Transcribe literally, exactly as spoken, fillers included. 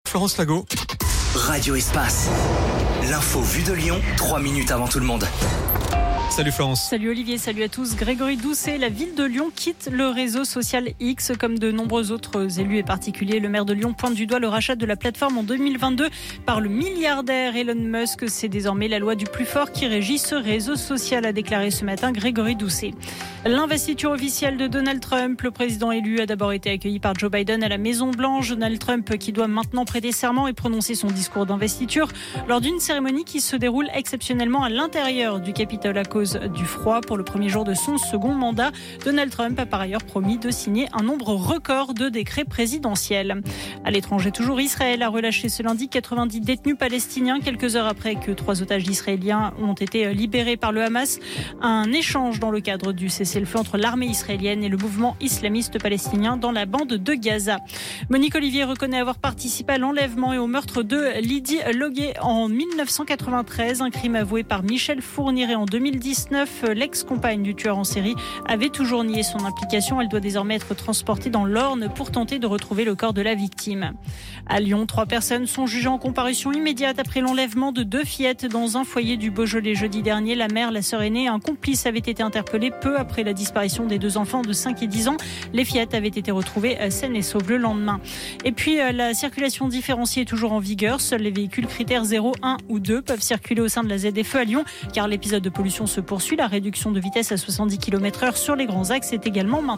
Florence Lago. Radio Espace. L'info vue de Lyon, trois minutes avant tout le monde. Salut Florence. Salut Olivier, salut à tous. Grégory Doucet, la ville de Lyon quitte le réseau social X. Comme de nombreux autres élus et particuliers, le maire de Lyon pointe du doigt le rachat de la plateforme en deux mille vingt-deux par le milliardaire Elon Musk. C'est désormais la loi du plus fort qui régit ce réseau social, a déclaré ce matin Grégory Doucet. L'investiture officielle de Donald Trump, le président élu, a d'abord été accueilli par Joe Biden à la Maison-Blanche. Donald Trump qui doit maintenant prêter serment et prononcer son discours d'investiture lors d'une cérémonie qui se déroule exceptionnellement à l'intérieur du Capitole à cause du froid. Pour le premier jour de son second mandat, Donald Trump a par ailleurs promis de signer un nombre record de décrets présidentiels. À l'étranger toujours, Israël a relâché ce lundi quatre-vingt-dix détenus palestiniens quelques heures après que trois otages israéliens ont été libérés par le Hamas. Un échange dans le cadre du cessez-le-feu entre l'armée israélienne et le mouvement islamiste palestinien dans la bande de Gaza. Monique Olivier reconnaît avoir participé à l'enlèvement et au meurtre de Lydie Loguet en dix-neuf cent quatre-vingt-treize, un crime avoué par Michel Fourniret en deux mille dix-neuf. L'ex-compagne du tueur en série avait toujours nié son implication. Elle doit désormais être transportée dans l'Orne pour tenter de retrouver le corps de la victime. À Lyon, trois personnes sont jugées en comparution immédiate après l'enlèvement de deux fillettes dans un foyer du Beaujolais jeudi dernier. La mère, la sœur aînée et un complice avaient été interpellés peu après la disparition des deux enfants de cinq et dix ans. Les fillettes avaient été retrouvées saines et sauves le lendemain. Et puis, la circulation différenciée est toujours en vigueur. Seuls les véhicules critères zéro, un ou deux peuvent circuler au sein de la Z F E à Lyon, car l'épisode de pollution se poursuit. La réduction de vitesse à soixante-dix kilomètres heure sur les grands axes est également maintenue.